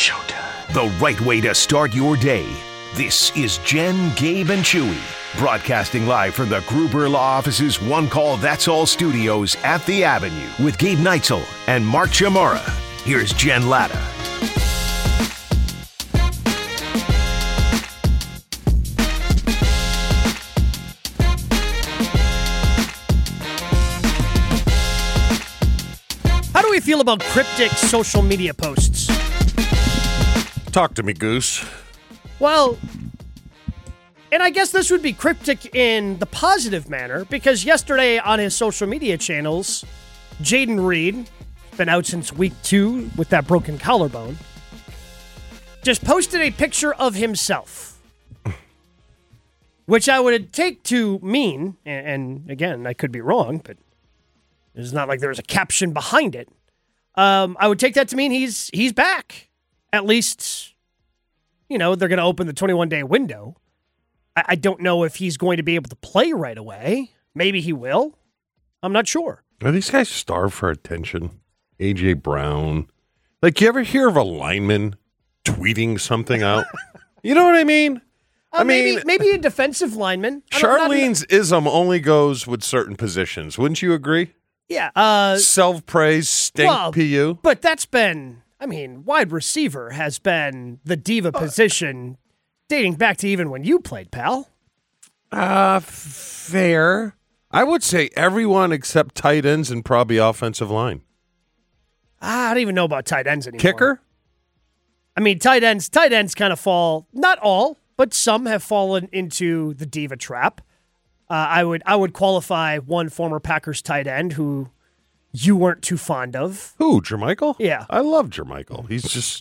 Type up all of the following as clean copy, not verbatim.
showtime. The right way to start your day. This is Jen, Gabe, and Chewy, broadcasting live from the Gruber Law Office's One Call That's All studios at the Avenue with Gabe Neitzel and Mark Chamora. Here's Jen Latta. How do we feel about cryptic social media posts? Talk to me, Goose. Well, and I guess this would be cryptic in the positive manner, because yesterday on his social media channels, Jayden Reed, been out since week 2 with that broken collarbone, just posted a picture of himself, which I would take to mean, and again, I could be wrong, but it's not like there was a caption behind it. I would take that to mean he's back. At least, you know, they're going to open the 21-day window. I don't know if he's going to be able to play right away. Maybe he will. I'm not sure. Are these guys starved for attention? A.J. Brown. Like, you ever hear of a lineman tweeting something out? You know what I mean? Maybe a defensive lineman. Charlene's ism only goes with certain positions. Wouldn't you agree? Yeah. Self-praise, stink PU. But that's been, wide receiver has been the diva position dating back to even when you played, pal. Fair. I would say everyone except tight ends and probably offensive line. I don't even know about tight ends anymore. Kicker? Tight ends kind of fall, not all, but some have fallen into the diva trap. I would qualify one former Packers tight end who you weren't too fond of. Who, Jermichael? Yeah. I love Jermichael. He's just...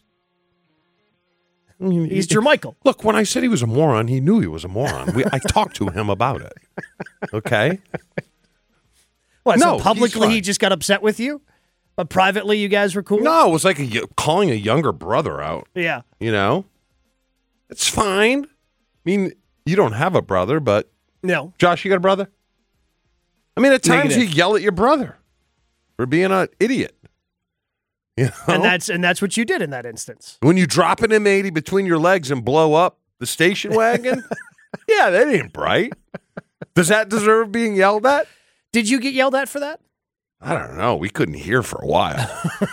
He's Jermichael. Look, when I said he was a moron, he knew he was a moron. I talked to him about it. Okay? What, so publicly he just got upset with you? But privately you guys were cool? No, it was like calling a younger brother out. Yeah. You know? It's fine. You don't have a brother, but... No. Josh, you got a brother? At times Negative. you yell at your brother for being an idiot. You know? And that's what you did in that instance. When you drop an M80 between your legs and blow up the station wagon, yeah, that ain't bright. Does that deserve being yelled at? Did you get yelled at for that? I don't know. We couldn't hear for a while.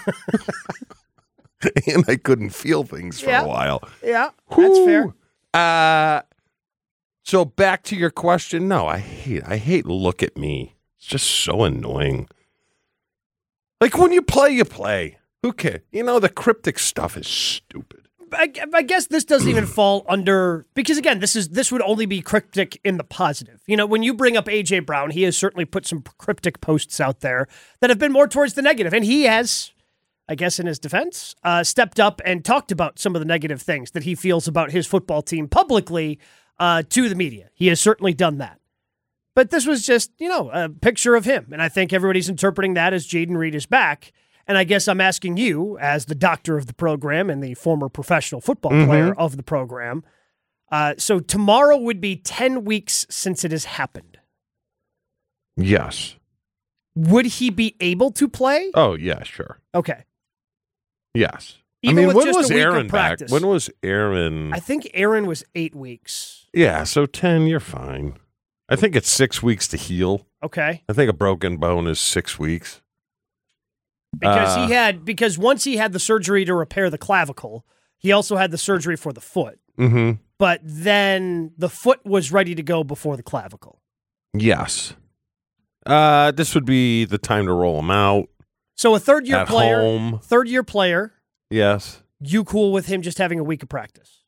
And I couldn't feel things for a while. Yeah, that's fair. So back to your question. No, I hate look at me. It's just so annoying. Like when you play, you play. Who cares? The cryptic stuff is stupid. I guess this doesn't even fall under, because again, this would only be cryptic in the positive. When you bring up A.J. Brown, he has certainly put some cryptic posts out there that have been more towards the negative. And he has, I guess in his defense, stepped up and talked about some of the negative things that he feels about his football team publicly to the media. He has certainly done that. But this was just, a picture of him. And I think everybody's interpreting that as Jayden Reed is back. And I guess I'm asking you, as the doctor of the program and the former professional football player of the program, so tomorrow would be 10 weeks since it has happened. Yes. Would he be able to play? Oh, yeah, sure. Okay. Yes. Even with when just was a week Aaron of back? practice. When was Aaron? I think Aaron was 8 weeks. Yeah, so 10, you're fine. I think it's 6 weeks to heal. Okay. I think a broken bone is 6 weeks. Because once he had the surgery to repair the clavicle, he also had the surgery for the foot. Mm-hmm. But then the foot was ready to go before the clavicle. Yes. This would be the time to roll him out. So a third-year player. Home. Third-year player. Yes. You cool with him just having a week of practice?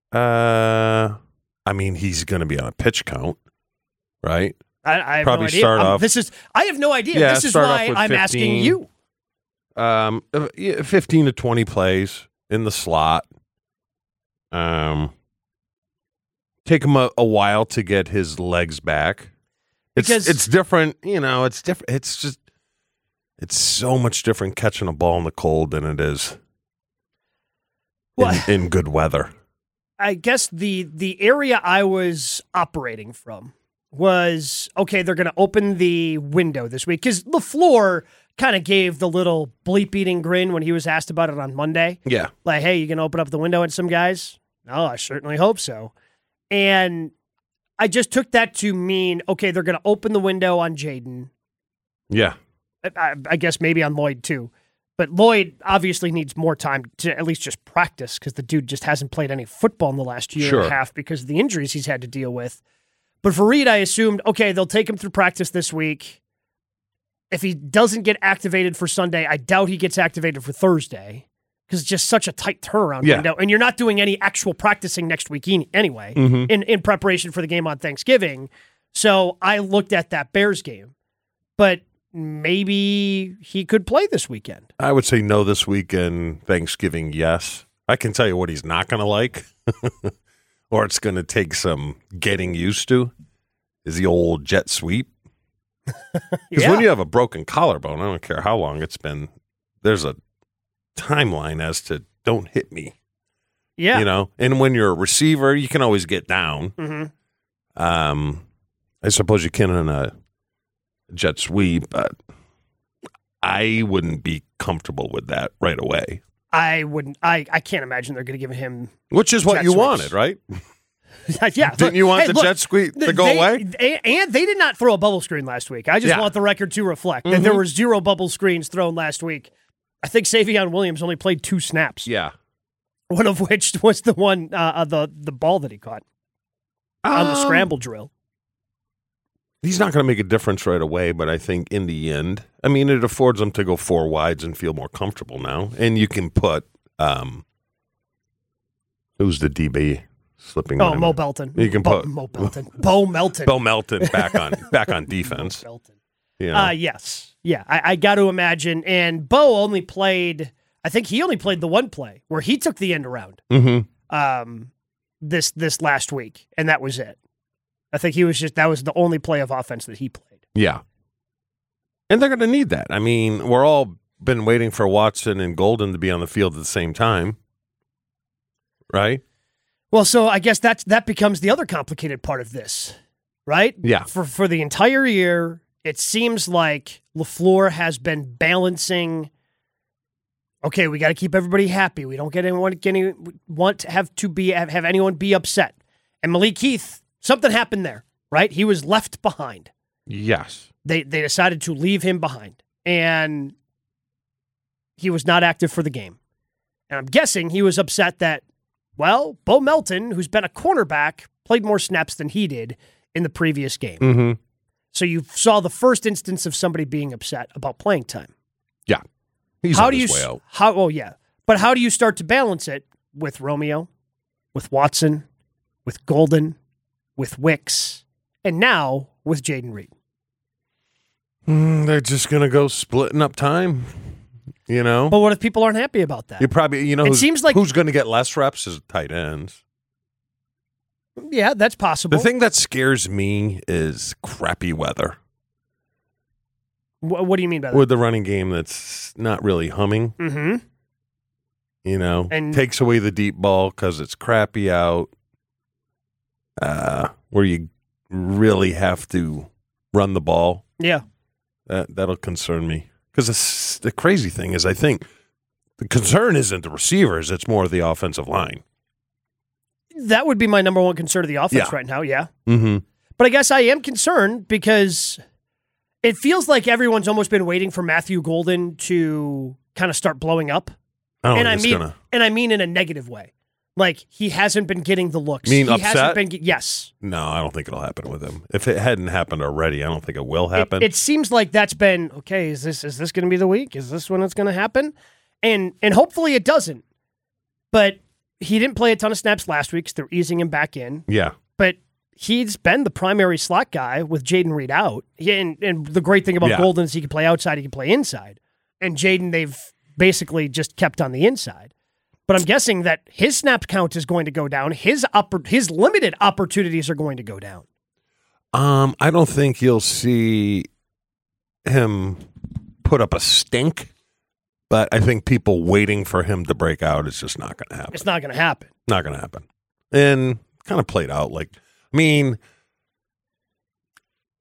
He's going to be on a pitch count, right? I have Probably no idea. start off. I have no idea. Yeah, this is start why off with I'm 15. asking you. 15 to 20 plays in the slot. Take him a while to get his legs back. It's different, it's different. It's so much different catching a ball in the cold than it is in good weather. I guess the area I was operating from was, okay, they're going to open the window this week because LaFleur kind of gave the little bleep-eating grin when he was asked about it on Monday. Yeah. Like, hey, you going to open up the window at some guys? No, I certainly hope so. And I just took that to mean, okay, they're going to open the window on Jaden. Yeah. I guess maybe on Lloyd too. But Lloyd obviously needs more time to at least just practice because the dude just hasn't played any football in the last year and a half because of the injuries he's had to deal with. But for Reed, I assumed, okay, they'll take him through practice this week. If he doesn't get activated for Sunday, I doubt he gets activated for Thursday because it's just such a tight turnaround window. And you're not doing any actual practicing next week anyway in preparation for the game on Thanksgiving. So I looked at that Bears game. But maybe he could play this weekend. I would say no this weekend. Thanksgiving, yes. I can tell you what he's not going to like, or it's going to take some getting used to, is the old jet sweep. Because when you have a broken collarbone, I don't care how long it's been, there's a timeline as to don't hit me. Yeah. You know, and when you're a receiver, you can always get down. I suppose you can in a jet sweep, but I wouldn't be comfortable with that right away. I wouldn't. I can't imagine they're going to give him. Which is what you wanted, right? Yeah. Didn't you want the jet sweep to go away? And they did not throw a bubble screen last week. I just want the record to reflect that there were 0 bubble screens thrown last week. I think Savion Williams only played 2 snaps. Yeah. One of which was the one, the ball that he caught on the scramble drill. He's not going to make a difference right away, but I think in the end, I mean, it affords them to go 4 wides and feel more comfortable now. And you can put, who's the DB slipping? Oh, Mo Belton. You can put Mo Belton. Bo Melton. Bo Melton back on defense. Melton. Yeah. Yes. Yeah, I got to imagine. And Bo only played, I think he only played the one play where he took the end around this last week, and that was it. I think that was the only play of offense that he played. Yeah. And they're going to need that. I mean, we're all been waiting for Watson and Golden to be on the field at the same time. Right? Well, so I guess that becomes the other complicated part of this, right? Yeah. For the entire year, it seems like LaFleur has been balancing, okay, we got to keep everybody happy. We don't want to have anyone be upset. And Malik Heath, something happened there, right? He was left behind. Yes. They decided to leave him behind, and he was not active for the game. And I'm guessing he was upset that, well, Bo Melton, who's been a cornerback, played more snaps than he did in the previous game. Mm-hmm. So you saw the first instance of somebody being upset about playing time. Yeah. He's on his way out. But how do you start to balance it with Romeo, with Watson, with Golden, with Wicks, and now with Jaden Reed? They're just going to go splitting up time, you know? But what if people aren't happy about that? You probably, it seems like who's going to get less reps is tight ends. Yeah, that's possible. The thing that scares me is crappy weather. What do you mean by that? With the running game that's not really humming. Mm-hmm. You know, and takes away the deep ball because it's crappy out. Where you really have to run the ball. Yeah. That'll concern me. Because the crazy thing is, I think the concern isn't the receivers, it's more the offensive line. That would be my number one concern of the offense right now, yeah. Mm-hmm. But I guess I am concerned because it feels like everyone's almost been waiting for Matthew Golden to kind of start blowing up. And I mean in a negative way. Like, he hasn't been getting the looks. You mean he upset? hasn't been yes. No, I don't think it'll happen with him. If it hadn't happened already, I don't think it will happen. It seems like that's been, okay, is this going to be the week? Is this when it's going to happen? And hopefully it doesn't. But he didn't play a ton of snaps last week, so they're easing him back in. Yeah. But he's been the primary slot guy with Jaden Reed out. And the great thing about Golden is he can play outside, he can play inside. And Jaden, they've basically just kept on the inside. But I'm guessing that his snap count is going to go down. His limited opportunities are going to go down. I don't think you'll see him put up a stink, but I think people waiting for him to break out is just not going to happen. It's not going to happen. Not going to happen. And kind of played out like, I mean,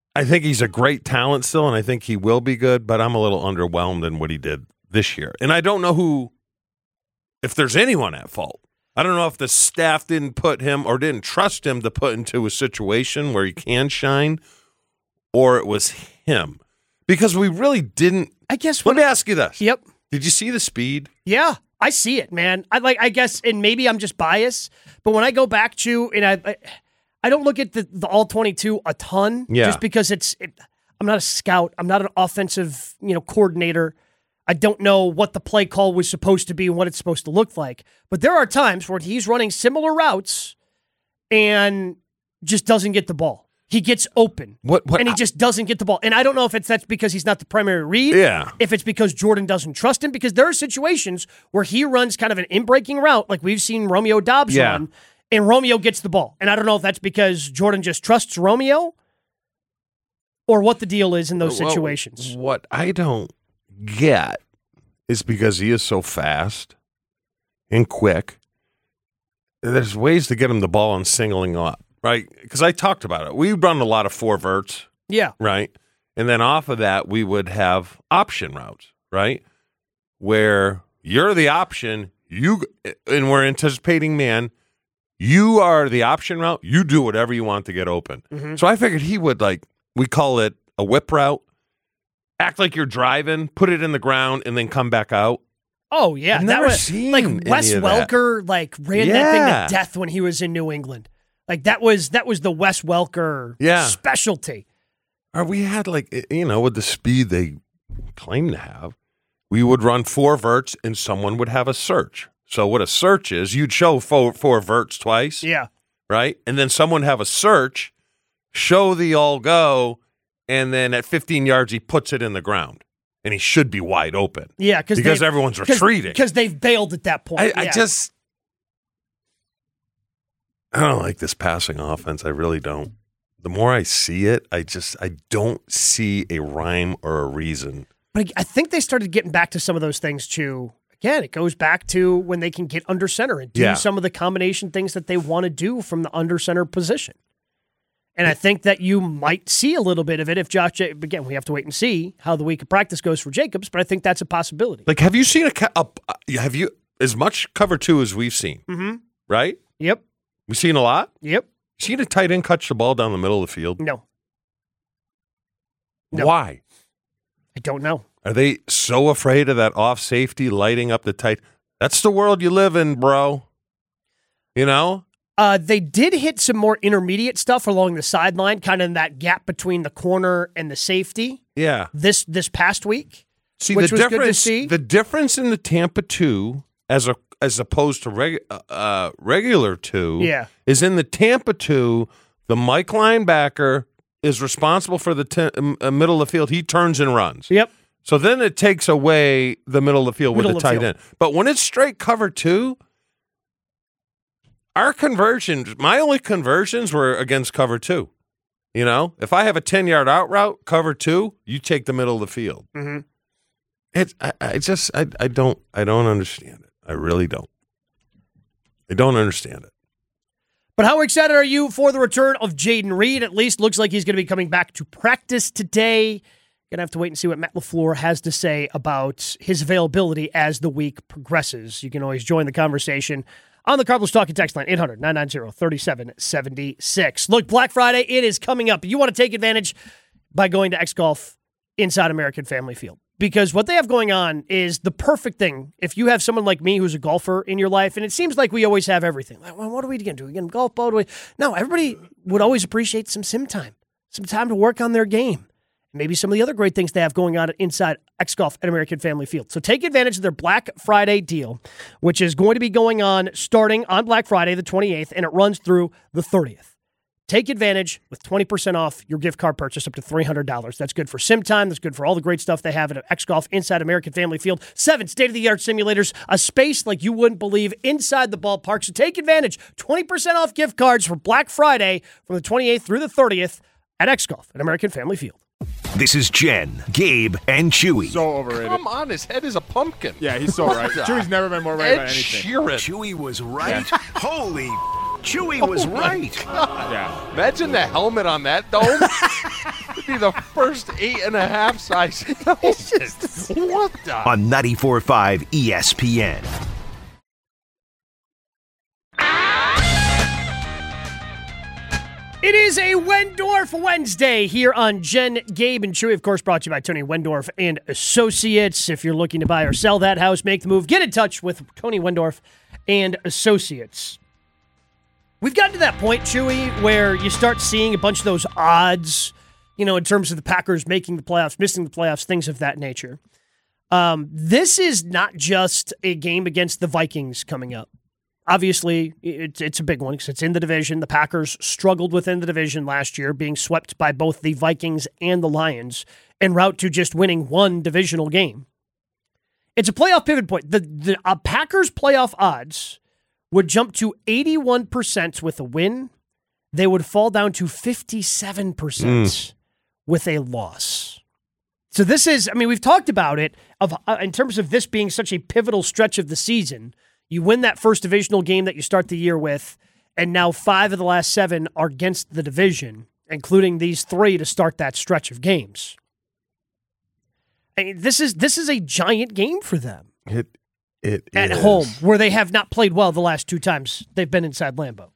I think he's a great talent still, and I think he will be good, but I'm a little underwhelmed in what he did this year. And I don't know if there's anyone at fault. I don't know if the staff didn't put him or didn't trust him to put into a situation where he can shine, or it was him. Because we really didn't. I guess. Let me ask you this. Yep. Did you see the speed? Yeah, I see it, man. I guess, and maybe I'm just biased, but when I go back to, and I don't look at the all 22 a ton, just because I'm not a scout. I'm not an offensive, coordinator. I don't know what the play call was supposed to be and what it's supposed to look like. But there are times where he's running similar routes and just doesn't get the ball. He gets open, and he just doesn't get the ball. And I don't know if that's because he's not the primary read, if it's because Jordan doesn't trust him, because there are situations where he runs kind of an in-breaking route, like we've seen Romeo Doubs run, and Romeo gets the ball. And I don't know if that's because Jordan just trusts Romeo or what the deal is in those situations. What I don't get is because he is so fast and quick, there's ways to get him the ball on singling up. Right, because I talked about it. We run a lot of 4 verts. Yeah. Right? And then off of that, we would have option routes, right? Where you're the option, and we're anticipating man, you are the option route, you do whatever you want to get open. Mm-hmm. So I figured he would, we call it a whip route, act like you're driving, put it in the ground, and then come back out. Oh, yeah. I've never seen Wes Welker, ran that thing to death when he was in New England. That was the Wes Welker specialty. Or we had with the speed they claim to have, we would run 4 verts and someone would have a search. So what a search is, you'd show 4 verts twice. Yeah. Right? And then someone have a search, show the all go, and then at 15 yards he puts it in the ground. And he should be wide open. Yeah, because everyone's retreating. Because they've bailed at that point. I don't like this passing offense. I really don't. The more I see it, I don't see a rhyme or a reason. But I think they started getting back to some of those things too. Again, it goes back to when they can get under center and do some of the combination things that they want to do from the under center position. And I think that you might see a little bit of it if again, we have to wait and see how the week of practice goes for Jacobs, but I think that's a possibility. Have you seen have you as much cover 2 as we've seen? Mm-hmm. Right? Yep. We've seen a lot? Yep. Seen a tight end catch the ball down the middle of the field? No. Why? I don't know. Are they so afraid of that off safety lighting up the tight? That's the world you live in, bro. They did hit some more intermediate stuff along the sideline, kind of in that gap between the corner and the safety. Yeah. This past week. See, which was good to see. The difference in the Tampa 2 as opposed to regular 2 is in the Tampa 2, the Mike linebacker is responsible for the middle of the field. He turns and runs. Yep. So then it takes away the middle of the field with the tight end. But when it's straight cover 2, my only conversions were against cover 2. If I have a 10-yard out route, cover 2, you take the middle of the field. Mm-hmm. I don't understand it. I really don't. I don't understand it. But how excited are you for the return of Jayden Reed? At least looks like he's going to be coming back to practice today. Going to have to wait and see what Matt LaFleur has to say about his availability as the week progresses. You can always join the conversation on the Cardinals Talking text line, 800-990-3776. Look, Black Friday, it is coming up. You want to take advantage by going to X Golf inside American Family Field. Because what they have going on is the perfect thing. If you have someone like me who's a golfer in your life, and it seems like we always have everything. Like, well, what are we going to do? We get a golf ball? No, everybody would always appreciate some sim time to work on their game. Maybe some of the other great things they have going on inside X Golf at American Family Field. So take advantage of their Black Friday deal, which is going to be going on starting on Black Friday, the 28th, and it runs through the 30th. Take advantage with 20% off your gift card purchase up to $300. That's good for sim time. That's good for all the great stuff they have at X Golf inside American Family Field. 7 state-of-the-art simulators, a space like you wouldn't believe inside the ballpark. So take advantage. 20% off gift cards for Black Friday from the 28th through the 30th at X Golf at American Family Field. This is Jen, Gabe, and Chewy. So overrated. Come on, his head is a pumpkin. Yeah, he's so right. Chewy's never been more right about anything. Chewy was right. Yeah. Holy, Chewy was right. Yeah. Imagine the helmet on that dome. It'd be the first 8.5 size. What the? On 94.5 ESPN. It is a Wendorf Wednesday here on Jen, Gabe, and Chewy. Of course, brought to you by Tony Wendorf and Associates. If you're looking to buy or sell that house, make the move. Get in touch with Tony Wendorf and Associates. We've gotten to that point, Chewy, where you start seeing a bunch of those odds, in terms of the Packers making the playoffs, missing the playoffs, things of that nature. This is not just a game against the Vikings coming up. Obviously, it's a big one because it's in the division. The Packers struggled within the division last year, being swept by both the Vikings and the Lions en route to just winning one divisional game. It's a playoff pivot point. The Packers' playoff odds would jump to 81% with a win. They would fall down to 57% with a loss. So this is, we've talked about it in terms of this being such a pivotal stretch of the season. You win that first divisional game that you start the year with, and now 5 of the last 7 are against the division, including these 3 to start that stretch of games. This is a giant game for them. It at home, where they have not played well the last 2 times they've been inside Lambeau.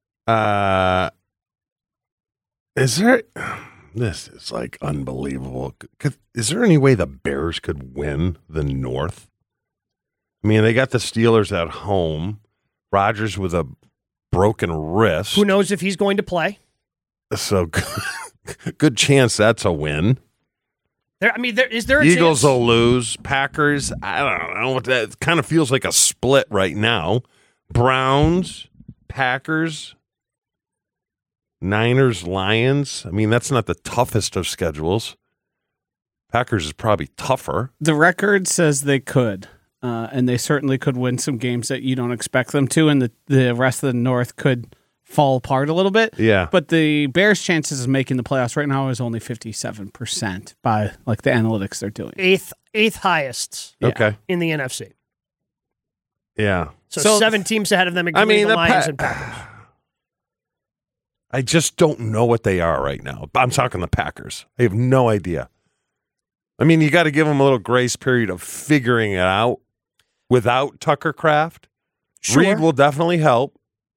Is there? This is like unbelievable. Is there any way the Bears could win the North? They got the Steelers at home. Rodgers with a broken wrist. Who knows if he's going to play? So good chance that's a win. Is there a Eagles chance? Will lose. Packers, I don't know. That kind of feels like a split right now. Browns, Packers, Niners, Lions. That's not the toughest of schedules. Packers is probably tougher. The record says they could. And they certainly could win some games that you don't expect them to, and the rest of the North could fall apart a little bit. Yeah. But the Bears' chances of making the playoffs right now is only 57% by the analytics they're doing. Eighth highest Okay. in the NFC. Yeah. So 7 teams ahead of them, including the Lions and Packers. I just don't know what they are right now. I'm talking the Packers. I have no idea. You got to give them a little grace period of figuring it out. Without Tucker Kraft, Sure. Reed will definitely help.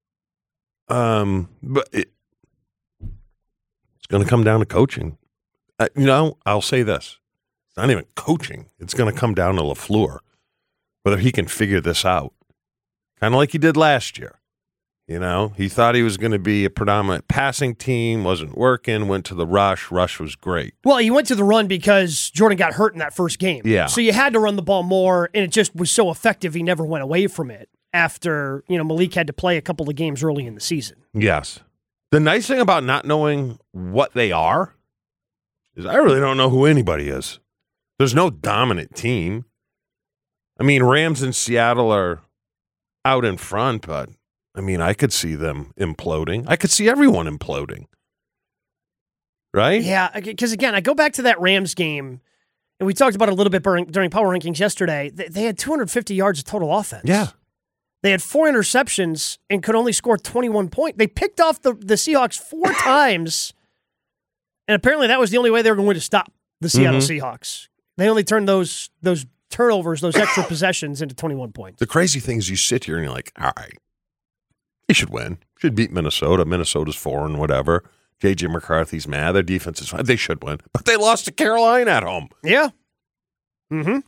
But it's going to come down to coaching. I'll say this. It's not even coaching. It's going to come down to LaFleur, whether he can figure this out. Kind of like he did last year. He thought he was going to be a predominant passing team, wasn't working, went to the rush. Rush was great. Well, he went to the run because Jordan got hurt in that first game. Yeah. So you had to run the ball more, and it just was so effective he never went away from it after, Malik had to play a couple of games early in the season. Yes. The nice thing about not knowing what they are is I really don't know who anybody is. There's no dominant team. Rams and Seattle are out in front, but I could see them imploding. I could see everyone imploding. Right? Yeah, because again, I go back to that Rams game, and we talked about it a little bit during Power Rankings yesterday. They had 250 yards of total offense. Yeah. They had 4 interceptions and could only score 21 points. They picked off the Seahawks 4 times, and apparently that was the only way they were going to stop the Seattle Seahawks. They only turned those turnovers, those extra possessions, into 21 points. The crazy thing is you sit here and you're like, all right, he should win. Should beat Minnesota. Minnesota's 4 and whatever. J.J. McCarthy's mad. Their defense is fine. They should win. But they lost to Carolina at home. Yeah. Mm-hmm.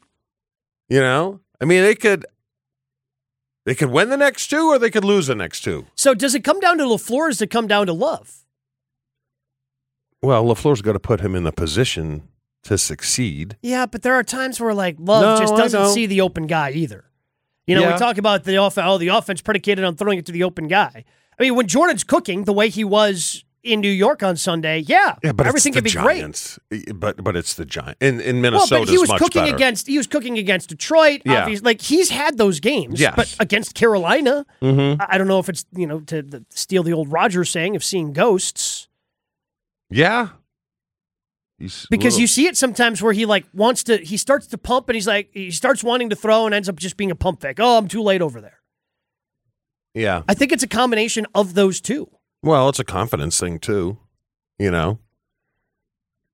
They could win the next 2 or they could lose the next 2. So does it come down to LaFleur or does it come down to Love? Well, LaFleur's got to put him in the position to succeed. Yeah, but there are times where Love just doesn't see the open guy either. We talk about the offense. The offense predicated on throwing it to the open guy. When Jordan's cooking the way he was in New York on Sunday, but everything could be Giants. Great. But it's the Giants in Minnesota. But he was much cooking better. He was cooking against Detroit. Yeah. Obviously, he's had those games. Yes. But against Carolina, I don't know if it's to steal the old Rodgers saying of seeing ghosts. Yeah. Because you see it sometimes where he he starts to pump and he starts wanting to throw and ends up just being a pump fake. Oh, I'm too late over there. Yeah. I think it's a combination of those two. Well, it's a confidence thing too,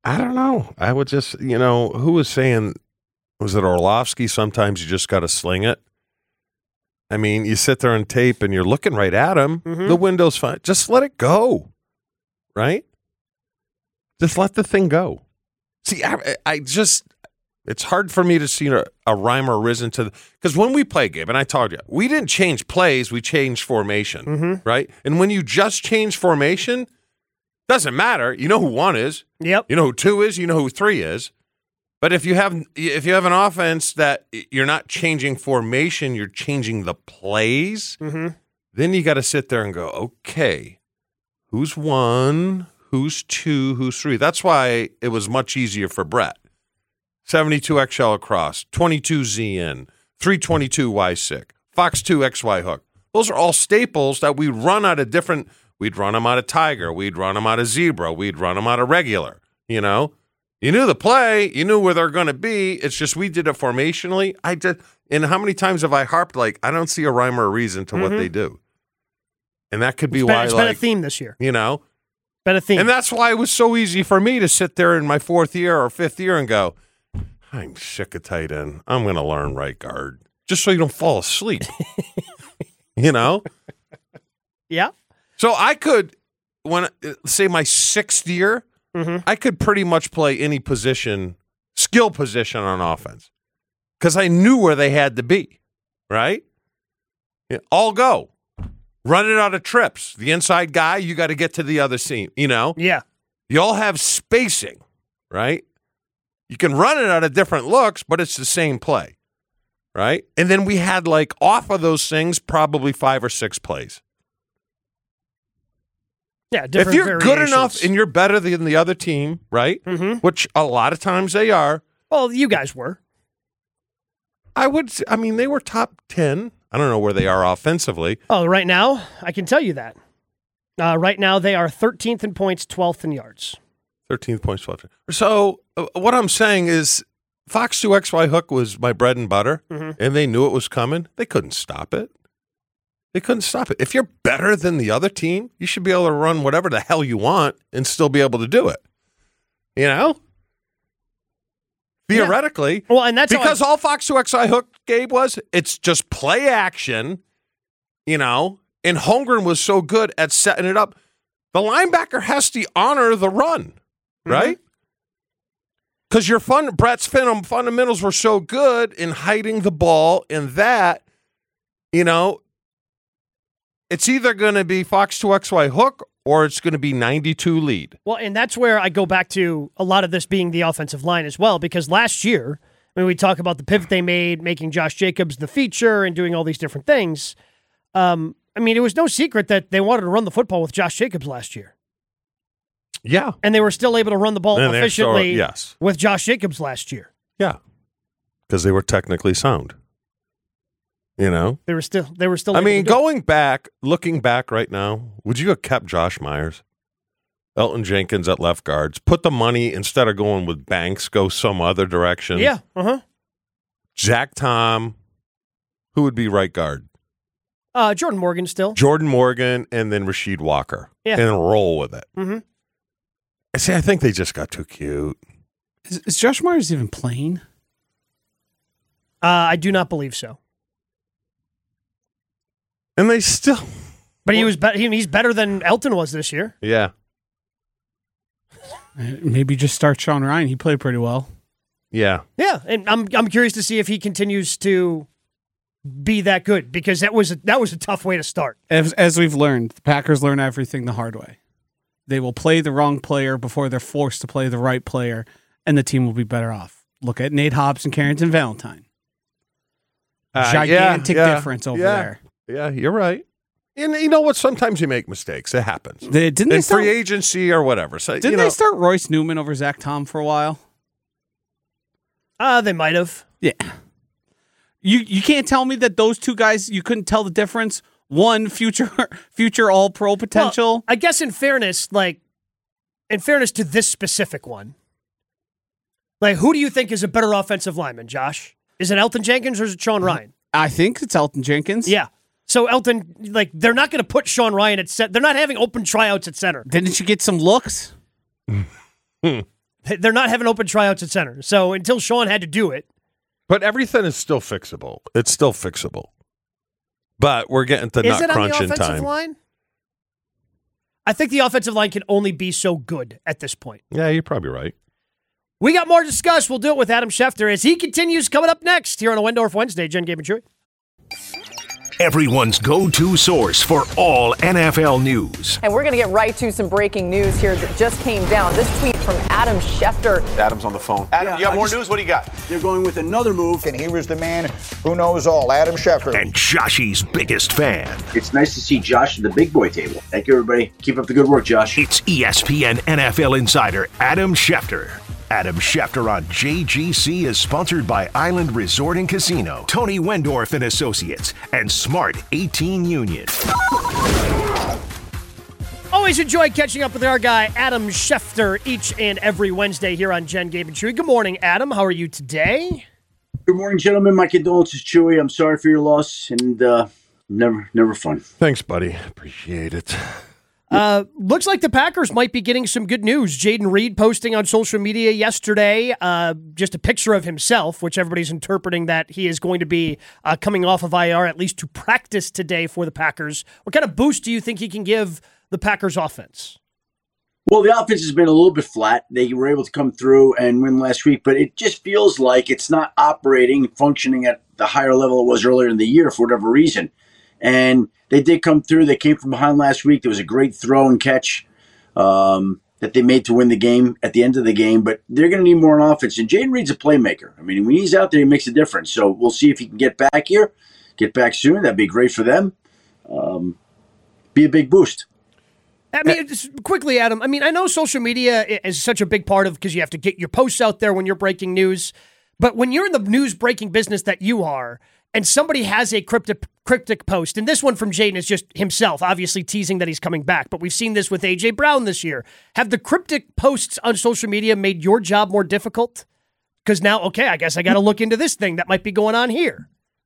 I don't know. I would just, who was saying, was it Orlovsky? Sometimes you just got to sling it. I mean, you sit there on tape and you're looking right at him. Mm-hmm. The window's fine. Just let it go, right? Just let the thing go. See, I just, it's hard for me to see a rhyme or reason to, because when we play, Gabe, and I told you, we didn't change plays, we changed formation, right? And when you just change formation, doesn't matter. You know who 1 is. Yep. You know who 2 is. You know who 3 is. But if you have an offense that you're not changing formation, you're changing the plays, then you got to sit there and go, okay, who's 1, who's 2, who's 3? That's why it was much easier for Brett. 72XL across, 22Z in, 322Y6, Fox 2 XY hook. Those are all staples that we run out of different. We'd run them out of Tiger. We'd run them out of Zebra. We'd run them out of regular, You knew the play. You knew where they're going to be. It's just we did it formationally. And how many times have I harped, I don't see a rhyme or a reason to what they do. And that could be why, it's been a theme this year. Been a theme. And that's why it was so easy for me to sit there in my 4th year or 5th year and go, I'm sick of tight end. I'm going to learn right guard. Just so you don't fall asleep. Yeah. So I could, say my 6th year, I could pretty much play any position, skill position on offense because I knew where they had to be, right? All go. Run it out of trips. The inside guy, you got to get to the other seam, Yeah. You all have spacing, right? You can run it out of different looks, but it's the same play, right? And then we had off of those things, probably 5 or 6 plays. Yeah, if you're good enough and you're better than the other team, right? Which a lot of times they are. Well, you guys were. They were top 10. I don't know where they are offensively. Oh, right now? I can tell you that. Right now they are 13th in points, 12th in yards. 13th points, 12th. So what I'm saying is Fox 2 XY hook was my bread and butter, and they knew it was coming. They couldn't stop it. If you're better than the other team, you should be able to run whatever the hell you want and still be able to do it. Theoretically. Yeah. Well, and that's because all Fox 2 XI hook, Gabe, it's just play action, and Holmgren was so good at setting it up. The linebacker has to honor the run, right? Because Brett's fundamentals were so good in hiding the ball and that, it's either going to be Fox 2 XY hook or it's going to be 92 lead. Well, and that's where I go back to a lot of this being the offensive line as well, because last year, we talk about the pivot they made, making Josh Jacobs the feature and doing all these different things. It was no secret that they wanted to run the football with Josh Jacobs last year. Yeah. And they were still able to run the ball efficiently with Josh Jacobs last year. Yeah. Because they were technically sound. They were still. Looking back right now, would you have kept Josh Myers, Elton Jenkins at left guards, put the money instead of going with Banks, go some other direction? Yeah. Zach Tom, who would be right guard? Jordan Morgan still. Jordan Morgan, and then Rasheed Walker. Yeah. And roll with it. I think they just got too cute. Is Josh Myers even playing? I do not believe so. And they still... But he's better than Elton was this year. Yeah. Maybe just start Sean Ryan. He played pretty well. Yeah. Yeah, and I'm curious to see if he continues to be that good, because that was a tough way to start. As we've learned, the Packers learn everything the hard way. They will play the wrong player before they're forced to play the right player, and the team will be better off. Look at Nate Hobbs and Carrington Valentine. Gigantic difference over there. Yeah, you're right. And you know what? Sometimes you make mistakes. It happens. Didn't they free agency or whatever. So, didn't they start Royce Newman over Zach Tom for a while? They might have. Yeah. You can't tell me that those two guys, you couldn't tell the difference. One, future all-pro potential. Well, I guess in fairness to this specific one, who do you think is a better offensive lineman, Josh? Is it Elton Jenkins or is it Sean Ryan? I think it's Elton Jenkins. Yeah. So Elton, they're not going to put Sean Ryan at center. They're not having open tryouts at center. Didn't you get some looks? They're not having open tryouts at center. So until Sean had to do it. But everything is still fixable. It's still fixable. But we're getting to nut crunch in time. Is it on the offensive line? I think the offensive line can only be so good at this point. Yeah, you're probably right. We got more to discuss. We'll do it with Adam Schefter as he continues coming up next here on a Wendorf Wednesday. Jen, Gabe, and Chewy. Everyone's go-to source for all NFL news. And we're going to get right to some breaking news here that just came down. This tweet from Adam Schefter. Adam's on the phone. Adam, you got more news? What do you got? They're going with another move. And he was the man who knows all, Adam Schefter. And Joshy's biggest fan. It's nice to see Josh at the big boy table. Thank you, everybody. Keep up the good work, Josh. It's ESPN NFL insider Adam Schefter. Adam Schefter on JGC is sponsored by Island Resort and Casino, Tony Wendorf and Associates, and Smart 18 Union. Always enjoy catching up with our guy, Adam Schefter, each and every Wednesday here on Jen, Gabe, and Chewy. Good morning, Adam. How are you today? Good morning, gentlemen. My condolences, Chewy. I'm sorry for your loss, and never fun. Thanks, buddy. Appreciate it. Looks like the Packers might be getting some good news. Jayden Reed posting on social media yesterday just a picture of himself, which everybody's interpreting that he is going to be coming off of IR, at least to practice today for the Packers. What kind of boost do you think he can give the Packers offense? Well, the offense has been a little bit flat. They were able to come through and win last week, but it just feels like it's not operating, functioning at the higher level it was earlier in the year for whatever reason. And they did come through. They came from behind last week. There was a great throw and catch that they made to win the game at the end of the game. But they're going to need more on offense. And Jayden Reed's a playmaker. I mean, when he's out there, he makes a difference. So we'll see if he can get back here, get back soon. That'd be great for them. Be a big boost. I mean, just quickly, Adam, I mean, I know social media is such a big part of because you have to get your posts out there when you're breaking news. But when you're in the news breaking business that you are, and somebody has a cryptic post, and this one from Jayden is just himself, obviously teasing that he's coming back, but we've seen this with A.J. Brown this year. Have the cryptic posts on social media made your job more difficult? Because now, okay, I guess I got to look into this thing that might be going on here.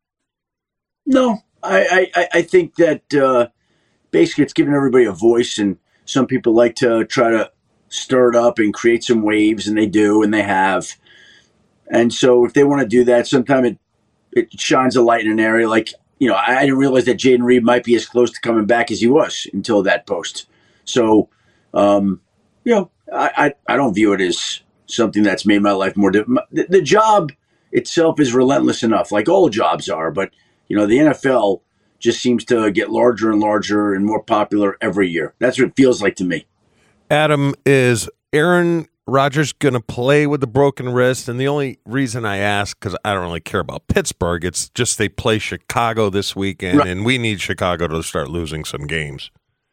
No, I think that basically it's giving everybody a voice, and some people like to try to stir it up and create some waves, and they do, and they have. And so if they want to do that, sometimes it shines a light in an area. Like, you know, I didn't realize that Jayden Reed might be as close to coming back as he was until that post. So, you know, I don't view it as something that's made my life more difficult. The job itself is relentless enough, like all jobs are. But, you know, the NFL just seems to get larger and larger and more popular every year. That's what it feels like to me. Adam, is Aaron Rodgers going to play with the broken wrist? And the only reason I ask, because I don't really care about Pittsburgh, it's just they play Chicago this weekend, right, and we need Chicago to start losing some games.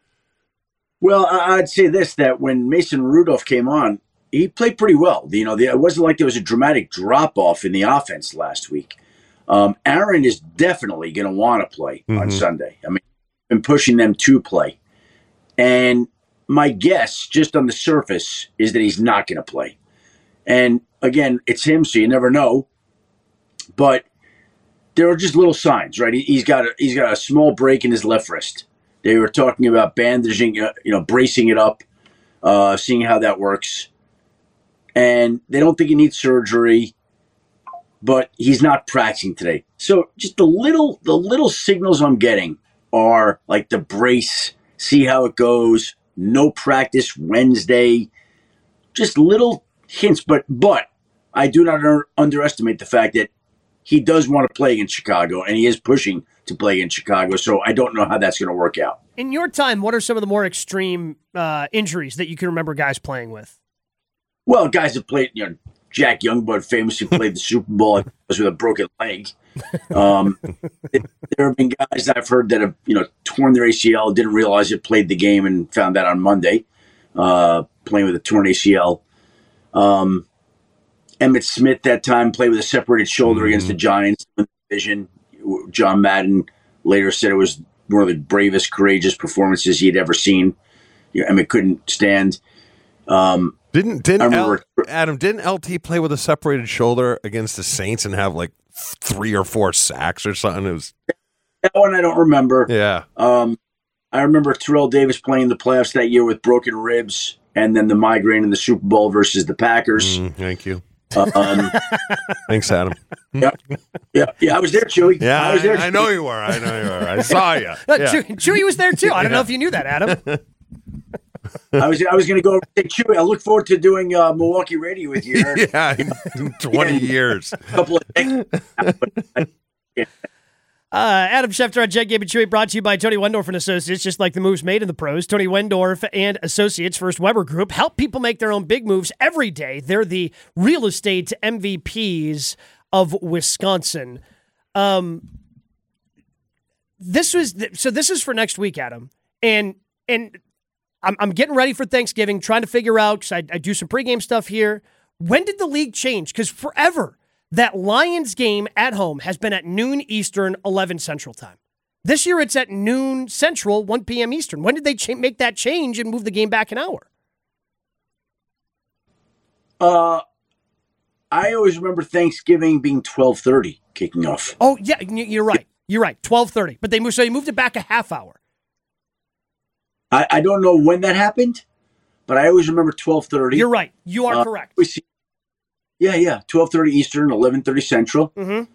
Well, I'd say this, that when Mason Rudolph came on, he played pretty well. You know, it wasn't like there was a dramatic drop-off in the offense last week. Aaron is definitely going to want to play on Sunday. I mean, been pushing them to play. And my guess, just on the surface, is that he's not going to play. And again, it's him, so you never know. But there are just little signs, right? He's got a small break in his left wrist. They were talking about bandaging, bracing it up, seeing how that works. And they don't think he needs surgery, but he's not practicing today. So just the little signals I'm getting are like the brace, see how it goes, no practice Wednesday, just little hints. But I do not underestimate the fact that he does want to play against Chicago, and he is pushing to play against Chicago. So I don't know how that's going to work out. In your time, what are some of the more extreme injuries that you can remember guys playing with? Well, guys have played, Jack Youngblood famously played the Super Bowl with a broken leg. There have been guys I've heard that have, torn their ACL, didn't realize it, played the game and found that on Monday, playing with a torn ACL. Emmitt Smith that time played with a separated shoulder against the Giants in the division. John Madden later said it was one of the bravest, courageous performances he had ever seen. Emmitt couldn't stand. Didn't LT play with a separated shoulder against the Saints and have like 3 or 4 sacks or something? It was that one I don't remember. Yeah. I remember Terrell Davis playing the playoffs that year with broken ribs. and then the migraine in the Super Bowl versus the Packers. Thank you. Thanks, Adam. Yeah. I was there, Chewy. Yeah, I was there. I know you were. I saw you. Chewy was there too. I don't know if you knew that, Adam. I was going to go and say, Chewy, I look forward to doing Milwaukee radio with you. Yeah, in 20 years. A couple of things. Adam Schefter on Jen, Gabe, and Chewy, brought to you by Tony Wendorf and Associates. Just like the moves made in the pros, Tony Wendorf and Associates, First Weber Group, help people make their own big moves every day. They're the real estate MVPs of Wisconsin. This is for next week, Adam, and I'm getting ready for Thanksgiving, trying to figure out, because I do some pregame stuff here. When did the league change? Because forever, that Lions game at home has been at noon Eastern, 11 Central time. This year it's at noon Central, 1 p.m. Eastern. When did they make that change and move the game back an hour? I always remember Thanksgiving being 12:30 kicking off. Oh, yeah, you're right. You're right, 12:30. But they moved it back a half hour. I don't know when that happened, but I always remember 12:30. You're right. You are correct. 12:30 Eastern, 11:30 Central. Mm-hmm.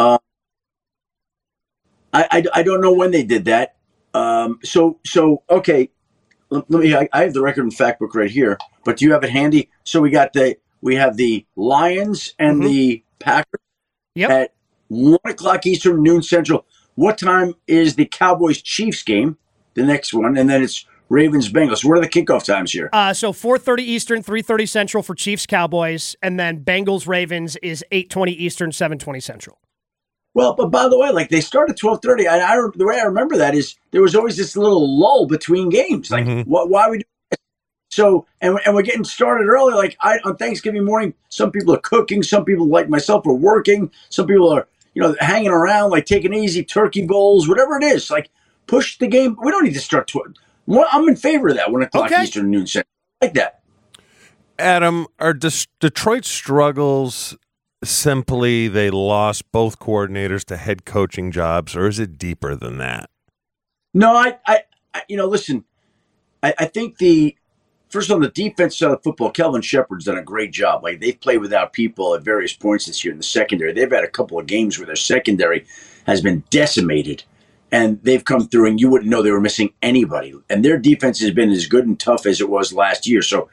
I don't know when they did that. So okay. Let me. I have the record and fact book right here, but do you have it handy? So we have the Lions and the Packers at 1 o'clock Eastern, noon Central. What time is the Cowboys Chiefs game? The next one, and then it's Ravens Bengals. What are the kickoff times here? So 4:30 Eastern, 3:30 Central for Chiefs Cowboys, and then Bengals Ravens is 8:20 Eastern, 7:20 Central. Well, but by the way, like they start at 12:30. The way I remember that is there was always this little lull between games. Like, why we do this? So, and we're getting started early. Like on Thanksgiving morning, some people are cooking, some people like myself are working, some people are hanging around, like taking easy turkey bowls, whatever it is. Like push the game. We don't need to start. I'm in favor of that. 1 o'clock Eastern, noon Central. Like that. Adam, are Detroit struggles simply they lost both coordinators to head coaching jobs, or is it deeper than that? No, listen, I think first on the defense side of football, Kelvin Shepard's done a great job. Like they've played without people at various points this year in the secondary. They've had a couple of games where their secondary has been decimated, and they've come through, and you wouldn't know they were missing anybody. And their defense has been as good and tough as it was last year. So,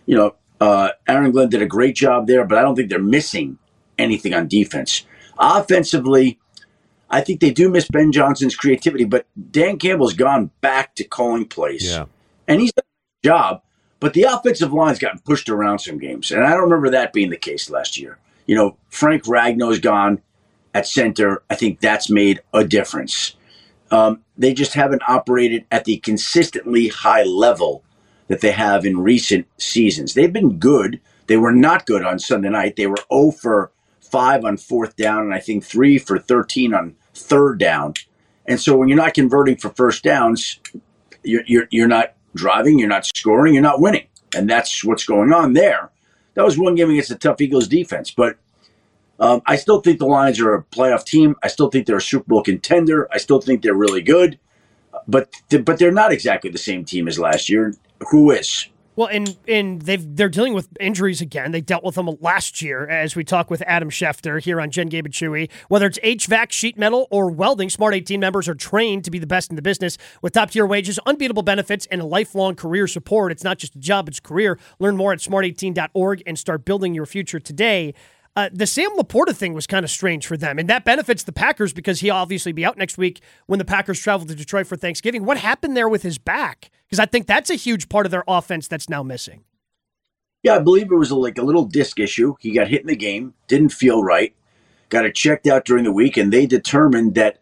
Aaron Glenn did a great job there, but I don't think they're missing anything on defense. Offensively, I think they do miss Ben Johnson's creativity, but Dan Campbell's gone back to calling plays. Yeah. And he's done a job, but the offensive line's gotten pushed around some games. And I don't remember that being the case last year. Frank Ragnow's gone at center. I think that's made a difference. They just haven't operated at the consistently high level that they have in recent seasons. They've been good. They were not good on Sunday night. They were 0 for 5 on fourth down, and I think 3 for 13 on third down. And so when you're not converting for first downs, you're not driving, you're not scoring, you're not winning. And that's what's going on there. That was one game against a tough Eagles defense. But I still think the Lions are a playoff team. I still think they're a Super Bowl contender. I still think they're really good. But they're not exactly the same team as last year. Who is? Well, and they're dealing with injuries again. They dealt with them last year, as we talk with Adam Schefter here on Jen, Gabe, and Chewy. Whether it's HVAC, sheet metal, or welding, Smart 18 members are trained to be the best in the business with top-tier wages, unbeatable benefits, and a lifelong career support. It's not just a job, it's a career. Learn more at smart18.org and start building your future today. The Sam Laporta thing was kind of strange for them, and that benefits the Packers because he'll obviously be out next week when the Packers travel to Detroit for Thanksgiving. What happened there with his back? Because I think that's a huge part of their offense that's now missing. Yeah, I believe it was a little disc issue. He got hit in the game, didn't feel right, got it checked out during the week, and they determined that,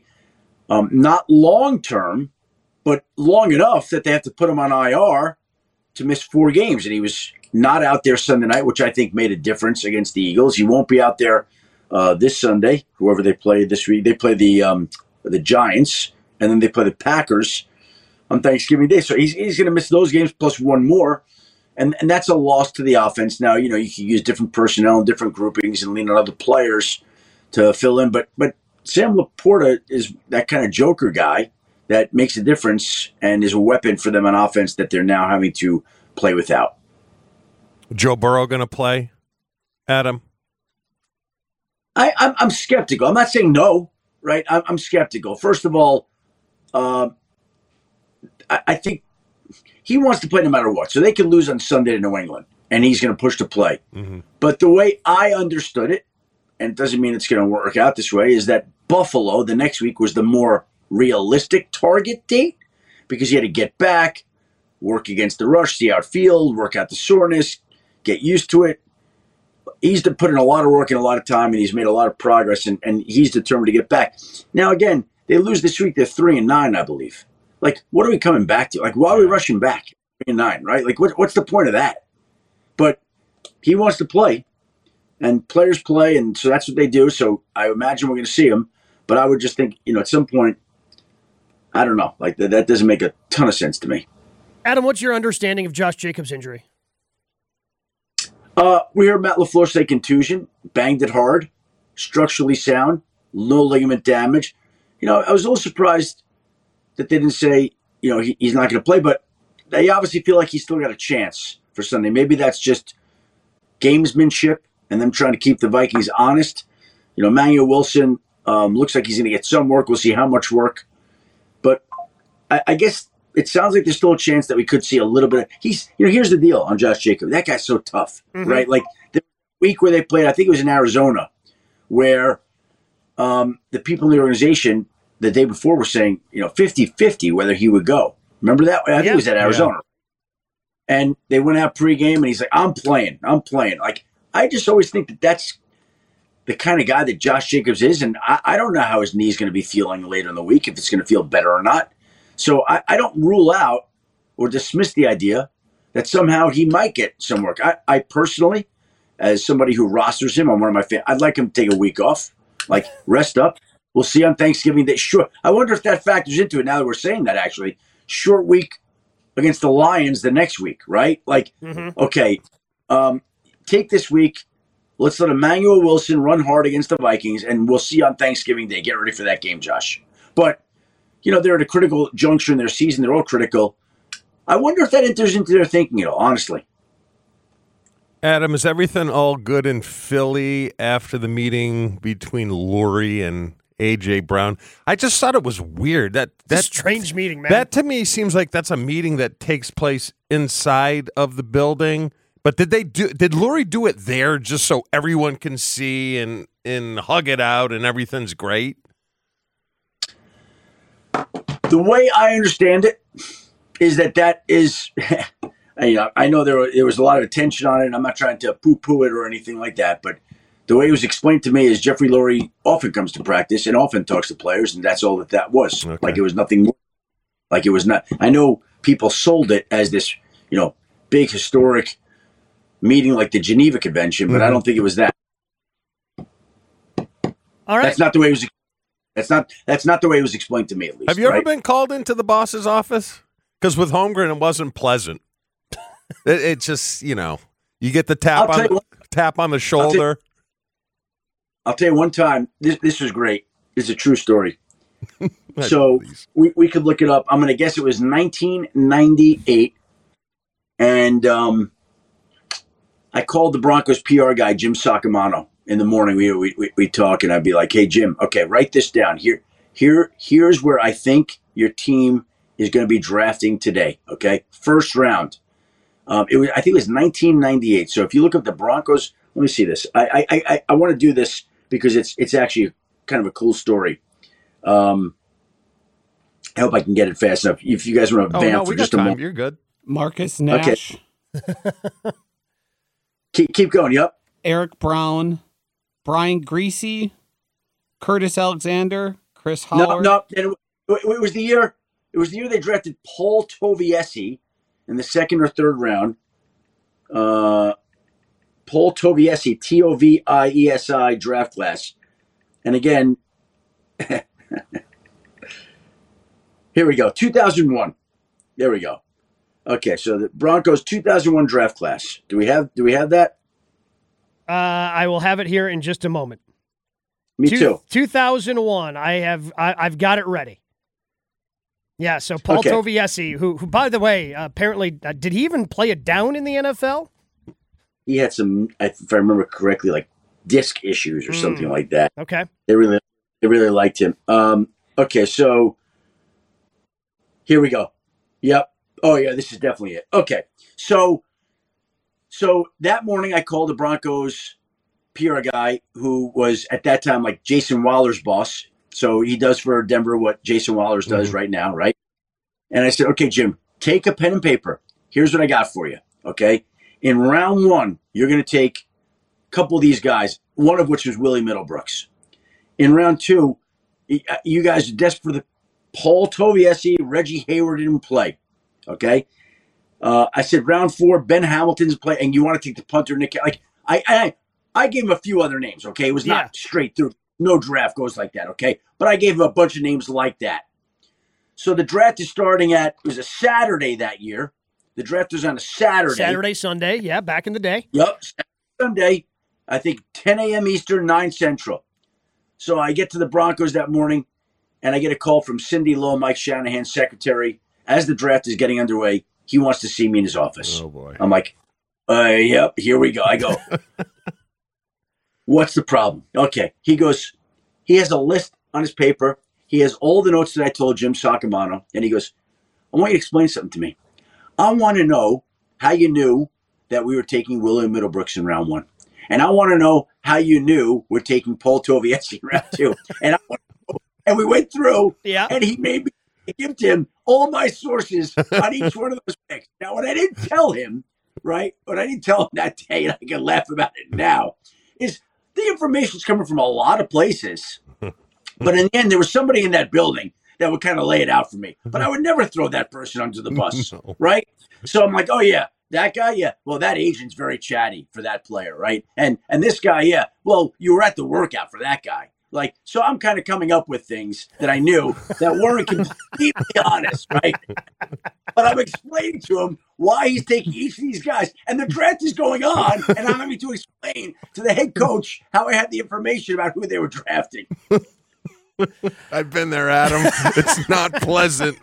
not long-term, but long enough that they have to put him on IR to miss 4 games, and he was not out there Sunday night, which I think made a difference against the Eagles. He won't be out there this Sunday, whoever they play this week. They play the Giants, and then they play the Packers on Thanksgiving Day. So he's going to miss those games plus one more, and that's a loss to the offense. Now, you can use different personnel and different groupings and lean on other players to fill in, but Sam Laporta is that kind of joker guy that makes a difference and is a weapon for them on offense that they're now having to play without. Joe Burrow going to play, Adam? I'm skeptical. I'm not saying no, right? I'm skeptical. First of all, I think he wants to play no matter what. So they can lose on Sunday to New England, and he's going to push to play. Mm-hmm. But the way I understood it, and it doesn't mean it's going to work out this way, is that Buffalo the next week was the more realistic target date because he had to get back, work against the rush, see how it feels, work out the soreness, get used to it. He's put in a lot of work and a lot of time, and he's made a lot of progress, and he's determined to get back. Now, again, they lose this week. They're 3-9, I believe. Like, what are we coming back to? Like, why are we rushing back? 3-9, right? Like, what's the point of that? But he wants to play, and players play, and so that's what they do. So I imagine we're going to see him. But I would just think, at some point, I don't know. Like, that doesn't make a ton of sense to me. Adam, what's your understanding of Josh Jacobs' injury? We heard Matt LaFleur say contusion, banged it hard, structurally sound, no ligament damage. I was a little surprised that they didn't say, he's not going to play, but they obviously feel like he's still got a chance for Sunday. Maybe that's just gamesmanship and them trying to keep the Vikings honest. Emmanuel Wilson looks like he's going to get some work. We'll see how much work. But I guess it sounds like there's still a chance that we could see a little bit of here's the deal on Josh Jacobs. That guy's so tough, right? Like the week where they played, I think it was in Arizona, where the people in the organization the day before were saying, 50-50 whether he would go. Remember that? I think it was at Arizona. Yeah. And they went out pregame and he's like, I'm playing. Like, I just always think that that's the kind of guy that Josh Jacobs is. And I don't know how his knee's going to be feeling later in the week, if it's going to feel better or not. So I don't rule out or dismiss the idea that somehow he might get some work. I personally, as somebody who rosters him on one of my fans, I'd like him to take a week off, like rest up. We'll see on Thanksgiving Day. Sure. I wonder if that factors into it now that we're saying that, actually. Short week against the Lions the next week, right? Like, okay, take this week. Let's let Emmanuel Wilson run hard against the Vikings, and we'll see on Thanksgiving Day. Get ready for that game, Josh. But they're at a critical juncture in their season. They're all critical. I wonder if that enters into their thinking at all, honestly. Adam, is everything all good in Philly after the meeting between Lurie and A.J. Brown? I just thought it was weird. That strange meeting, man. That to me seems like that's a meeting that takes place inside of the building. But did Lurie do it there just so everyone can see and hug it out and everything's great? The way I understand it is that is, I know there was a lot of attention on it, and I'm not trying to poo-poo it or anything like that, but the way it was explained to me is Jeffrey Lurie often comes to practice and often talks to players, and that's all that was. Okay. Like it was nothing more. Like it was not. I know people sold it as this, big historic meeting like the Geneva Convention, but I don't think it was that. All right. That's not the way it was. That's not the way it was explained to me, at least. Have you ever been called into the boss's office? Because with Holmgren, it wasn't pleasant. it just, you get the tap on the shoulder. I'll tell you one time. This was great. This is a true story. So we could look it up. I'm going to guess it was 1998, and I called the Broncos PR guy, Jim Saccomano. In the morning, we talk, and I'd be like, "Hey, Jim, okay, write this down. Here's where I think your team is going to be drafting today. Okay, first round. I think it was 1998. So if you look up the Broncos, let me see this. I want to do this because it's actually kind of a cool story. I hope I can get it fast enough. If you guys want to vamp for just a moment, you're good. Marcus Nash. Okay. keep going. Yep. Eric Brown. Brian Greasy, Curtis Alexander, Chris Howard. No. It was the year. It was the year they drafted Paul Toviesi in the second or third round. Paul Toviesi, Toviesi draft class, and again, here we go. 2001. There we go. Okay, so the Broncos 2001 draft class. Do we have that? I will have it here in just a moment. Me too. 2001. I've got it ready. Yeah, so Paul Okay. Toviesi, who by the way, apparently, did he even play it down in the NFL? He had some, if I remember correctly, like disc issues or something like that. Okay. They really liked him. Okay, so here we go. Yep. Oh yeah, this is definitely it. Okay, so that morning I called the Broncos PR guy who was at that time like Jason Waller's boss. So he does for Denver what Jason Waller's does right now, right? And I said, okay, Jim, take a pen and paper. Here's what I got for you. Okay, in round 1, you're going to take a couple of these guys, one of which was Willie Middlebrooks. In round 2, you guys are desperate for the Paul Toviesi, Reggie Hayward didn't play. Okay. I said round 4, Ben Hamilton's play, and you want to take the punter, Nick. Like I gave him a few other names. Okay, it was not straight through. No draft goes like that. Okay, but I gave him a bunch of names like that. So the draft is starting it was a Saturday that year. The draft was on a Saturday. Sunday. Yeah, back in the day. Yep, Sunday. I think 10 a.m. Eastern, 9 Central. So I get to the Broncos that morning, and I get a call from Cindy Lowe, Mike Shanahan's secretary. As the draft is getting underway, he wants to see me in his office. Oh, boy. I'm like, yep, here we go. I go, what's the problem? Okay. He goes, he has a list on his paper. He has all the notes that I told Jim Sacamano. And he goes, I want you to explain something to me. I want to know how you knew that we were taking William Middlebrooks in round 1. And I want to know how you knew we're taking Paul Toviesi in round 2. And we went through, and he made me give him all my sources on each one of those picks. Now, what I didn't tell him, right, what I didn't tell him that day, and I can laugh about it now, is the information's coming from a lot of places. But in the end, there was somebody in that building that would kind of lay it out for me. But I would never throw that person under the bus, right? So I'm like, oh, yeah, that guy, yeah. Well, that agent's very chatty for that player, right? And this guy, yeah. Well, you were at the workout for that guy. Like, so I'm kind of coming up with things that I knew that weren't completely honest, right? But I'm explaining to him why he's taking each of these guys. And the draft is going on, and I'm having to explain to the head coach how I had the information about who they were drafting. I've been there, Adam. It's not pleasant.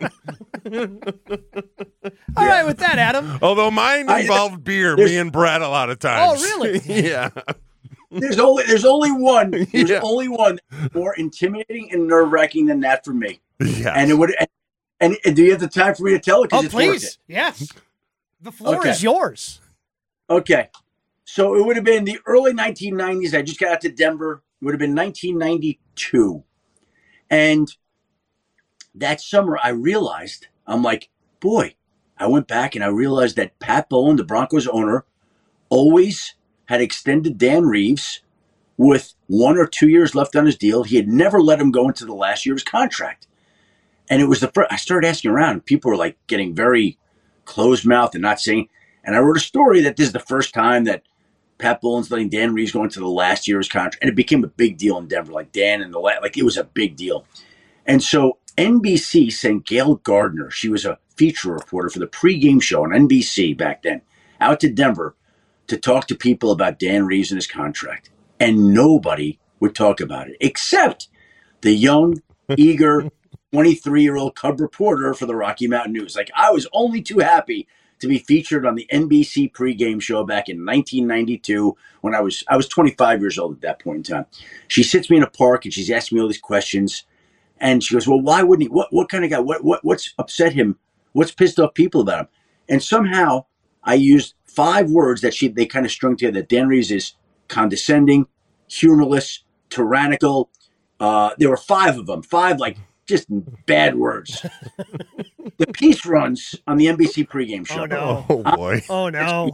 All right, with that, Adam. Although mine involved beer, me and Brad a lot of times. Oh, really? Yeah. There's only one. There's only one more intimidating and nerve-wracking than that for me. Yes. And it would. And do you have the time for me to tell it? Oh, please. Yes. The floor is yours. Okay. So it would have been the early 1990s. I just got out to Denver. It would have been 1992. And that summer, I realized, I'm like, boy, I went back and I realized that Pat Bowlen, the Broncos owner, always had extended Dan Reeves with 1 or 2 years left on his deal. He had never let him go into the last year of his contract. And it was the first, I started asking around, and people were like getting very closed-mouthed and not saying. And I wrote a story that this is the first time that Pat Bowlen's letting Dan Reeves go into the last year of his contract. And it became a big deal in Denver, like Dan and like it was a big deal. And so NBC sent Gail Gardner, she was a feature reporter for the pregame show on NBC back then, out to Denver to talk to people about Dan Reeves and his contract. And nobody would talk about it, except the young, eager, 23-year-old cub reporter for the Rocky Mountain News. Like, I was only too happy to be featured on the NBC pregame show back in 1992 when I was 25 years old at that point in time. She sits me in a park and she's asking me all these questions. And she goes, well, why wouldn't he? What kind of guy? What's upset him? What's pissed off people about him? And somehow I used 5 words that they kind of strung together. That Dan Reeves is condescending, humorless, tyrannical. There were 5 of them. 5 like just bad words. The piece runs on the NBC pregame show. Oh, no. Oh, boy. Oh, no.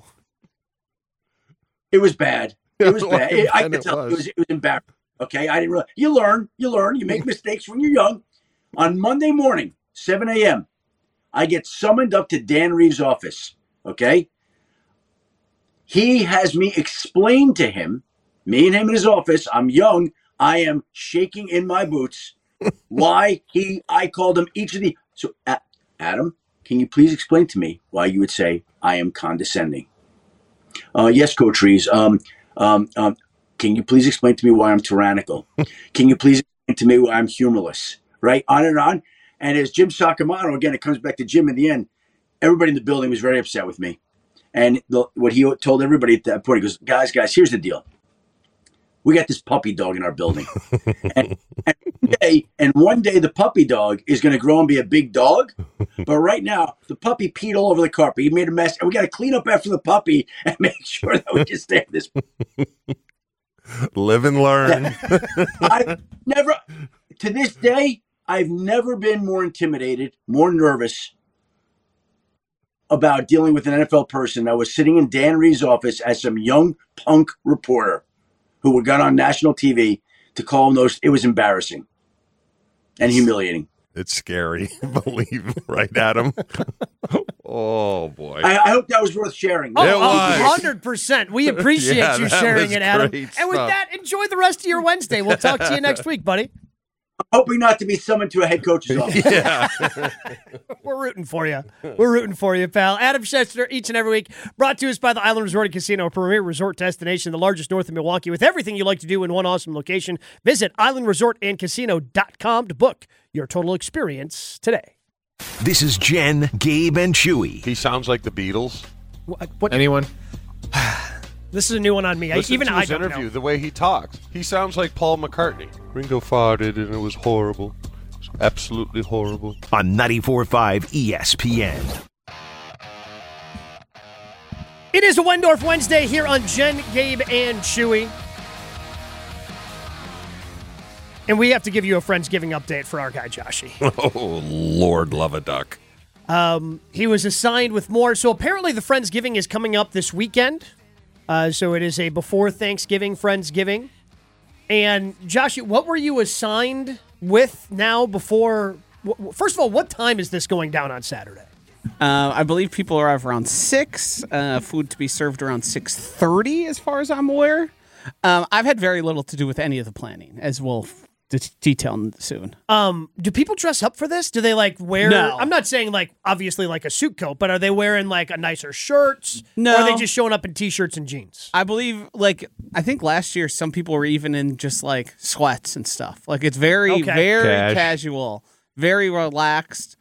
It was bad. It was bad. I could tell it was embarrassing. Okay, I didn't realize. You learn. You make mistakes when you're young. On Monday morning, 7 a.m., I get summoned up to Dan Reeves' office. Okay? He has me explain to him, me and him in his office, I'm young, I am shaking in my boots, why I called him each of the... So, Adam, can you please explain to me why you would say I am condescending? Yes, Coach Reeves. Can you please explain to me why I'm tyrannical? Can you please explain to me why I'm humorless? Right? On and on. And as Jim Sacamano, again, it comes back to Jim in the end, everybody in the building was very upset with me. And what he told everybody at that point, he goes, guys, here's the deal. We got this puppy dog in our building. and one day the puppy dog is going to grow and be a big dog. But right now, the puppy peed all over the carpet. He made a mess. And we got to clean up after the puppy and make sure that we can stay at this. Live and learn. I never, to this day, I've never been more intimidated, more nervous about dealing with an NFL person that was sitting in Dan Reeves' office as some young punk reporter who got on national TV to call him those. It was embarrassing and humiliating. It's scary, believe, right, Adam? Oh, boy. I hope that was worth sharing. Oh, It was. 100%. We appreciate Yeah, you that sharing was it, Adam. great And with stuff. that, enjoy the rest of your Wednesday. We'll talk to you next week, buddy. I'm hoping not to be summoned to a head coach's office. Yeah. We're rooting for you. We're rooting for you, pal. Adam Schefter, each and every week, brought to us by the Island Resort and Casino, a premier resort destination, the largest north of Milwaukee, with everything you like to do in one awesome location. Visit islandresortandcasino.com to book your total experience today. This is Jen, Gabe, and Chewy. He sounds like the Beatles. What? Anyone? This is a new one on me. Listen to I his don't interview, know. the way he talks. He sounds like Paul McCartney. Ringo farted and it was horrible. It was absolutely horrible. On 94.5 ESPN. It is a Wendorf Wednesday here on Jen, Gabe, and Chewy. And we have to give you a Friendsgiving update for our guy, Joshy. Oh, Lord love a duck. He was assigned with more. So apparently the Friendsgiving is coming up this weekend. So it is a before Thanksgiving Friendsgiving. And Josh, what were you assigned with now before? First of all, what time is this going down on Saturday? I believe people arrive around 6. Food to be served around 6:30, as far as I'm aware. I've had very little to do with any of the planning, as we'll detail soon. Do people dress up for this? Do they like wear? No. I'm not saying like obviously like a suit coat, but are they wearing like a nicer shirts? No. Or are they just showing up in t-shirts and jeans? I believe, I think last year some people were even in just like sweats and stuff. Like it's very casual, very relaxed.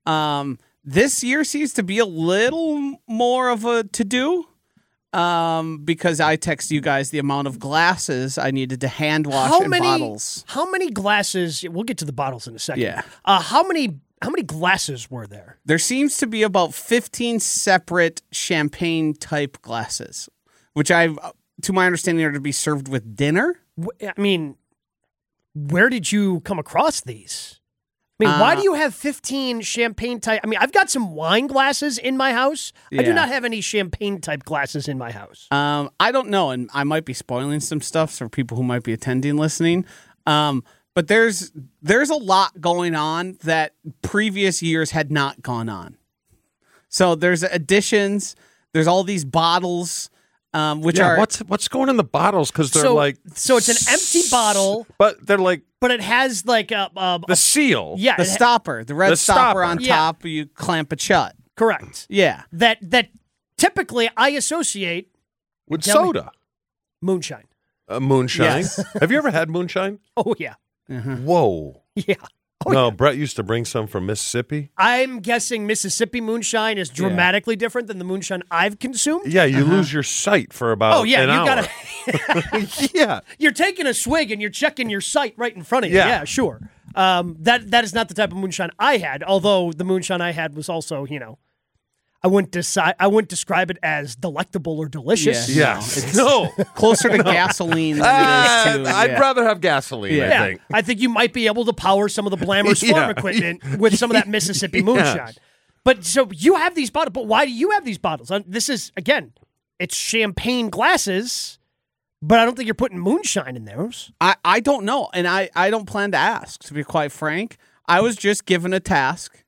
This year seems to be a little more of a to-do. Because I text you guys the amount of glasses I needed to hand wash in bottles. How many glasses? We'll get to the bottles in a second. Yeah. How many glasses were there? There seems to be about 15 separate champagne type glasses, which to my understanding, are to be served with dinner. I mean, where did you come across these? I mean, why do you have 15 champagne type? I mean, I've got some wine glasses in my house. I do Yeah. not have any champagne type glasses in my house. I don't know, and I might be spoiling some stuff for people who might be attending, listening. But there's a lot going on that previous years had not gone on. So there's additions. There's all these bottles, which are what's going in the bottles? Because they're so it's an empty bottle, but they're like but it has like the seal. yeah, the stopper, the red The stopper stopper. on Yeah. top. You clamp it shut. correct. Yeah. That typically I associate With Tell me- soda. moonshine. Moonshine. Yes. Have you ever had moonshine? Oh yeah, Whoa. yeah. Oh, no, yeah. Brett used to bring some from Mississippi. I'm guessing Mississippi moonshine is dramatically different than the moonshine I've consumed. Yeah, you lose your sight for about Oh yeah, an you hour. gotta. Yeah. You're taking a swig and you're checking your sight right in front of you. Yeah. Yeah, sure. That is not the type of moonshine I had. Although the moonshine I had was also, I wouldn't describe it as delectable or delicious. Yeah. Yes. No. Closer to gasoline than it is to. I'd rather have gasoline, Yeah. I Yeah, think. I think you might be able to power some of the Blammers Yeah. farm equipment with some of that Mississippi moonshine. But so you have these bottles. But why do you have these bottles? This is, again, it's champagne glasses, but I don't think you're putting moonshine in those. I don't know, and I don't plan to ask, to be quite frank. I was just given a task,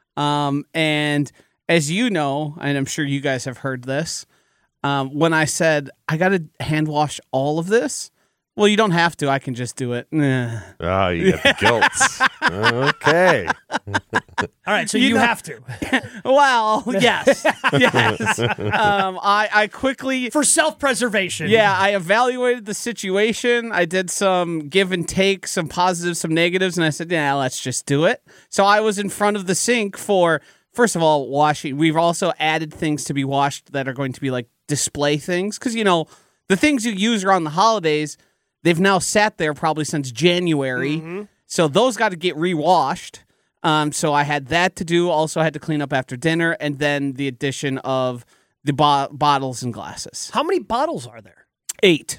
and as you know, and I'm sure you guys have heard this, when I said, I got to hand wash all of this, well, you don't have to. I can just do it. Nah. Oh, you got the guilt. Okay. All right, so you have to. Well, yes. Yes. I quickly... For self-preservation. Yeah, I evaluated the situation. I did some give and take, some positives, some negatives, and I said, yeah, let's just do it. So I was in front of the sink for, first of all, washing. We've also added things to be washed that are going to be like display things. Because, the things you use around the holidays, they've now sat there probably since January. Mm-hmm. So those got to get rewashed. So I had that to do. Also, I had to clean up after dinner, and then the addition of the bottles and glasses. How many bottles are there? 8.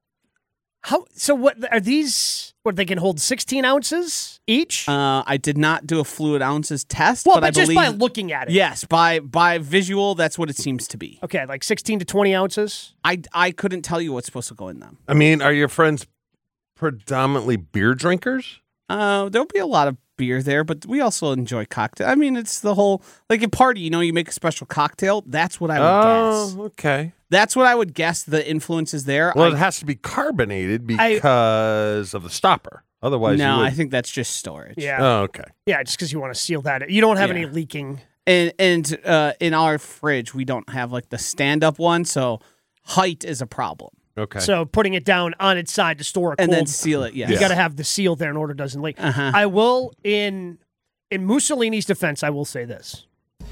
So what are these? What, they can hold 16 ounces each? I did not do a fluid ounces test, but I just believe, by looking at it. Yes, by visual, that's what it seems to be. Okay, like 16 to 20 ounces? I couldn't tell you what's supposed to go in them. I mean, are your friends predominantly beer drinkers? There'll be a lot of beer there, but we also enjoy cocktail. I mean, it's the whole, like a party, you make a special cocktail. That's what I would guess. Oh, okay. That's what I would guess the influence is there. Well, it has to be carbonated because of the stopper. Otherwise, no, I think that's just storage. Yeah. Oh, okay. Yeah, just because you want to seal that. You don't have any leaking. And in our fridge, we don't have like the stand-up one, so height is a problem. Okay. So putting it down on its side to store a cold. And then seal it, yes. You got to have the seal there in order it doesn't leak. Uh-huh. I will, in Mussolini's defense, I will say this.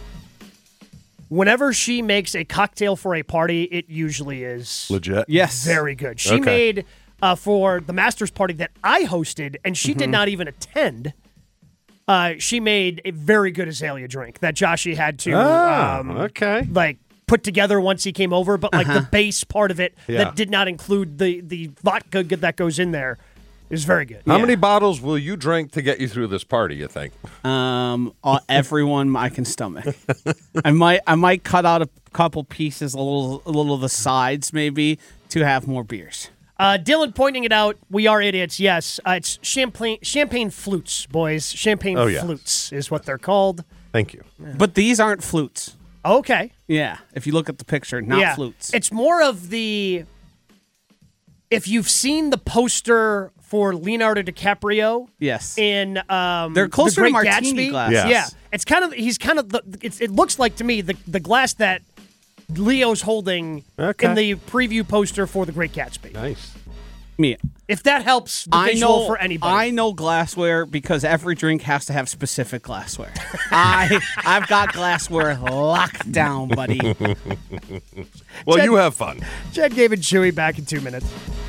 Whenever she makes a cocktail for a party, it usually is legit. Yes. Very good. She made for the Masters party that I hosted, and she did not even attend. She made a very good azalea drink that Joshy had to put together once he came over, but like the base part of it that did not include the vodka that goes in there is very good. How many bottles will you drink to get you through this party, you think? Everyone I can stomach. I might cut out a couple pieces, a little of the sides maybe, to have more beers. Dylan pointing it out, we are idiots, yes. It's champagne flutes, boys. Champagne flutes is what they're called. Thank you. Yeah. But these aren't flutes. Okay. Yeah, if you look at the picture, not flutes. It's more of the... If you've seen the poster for Leonardo DiCaprio, yes, in they're closer the Great to martini Gatsby, glass. Yes. Yeah, it's kind of it looks like to me the glass that Leo's holding in the preview poster for the Great Gatsby. Nice. Me. If that helps the visual for anybody. I know glassware because every drink has to have specific glassware. I've got glassware locked down, buddy. Well, you have fun. Jen, Gabe, and Chewy back in 2 minutes.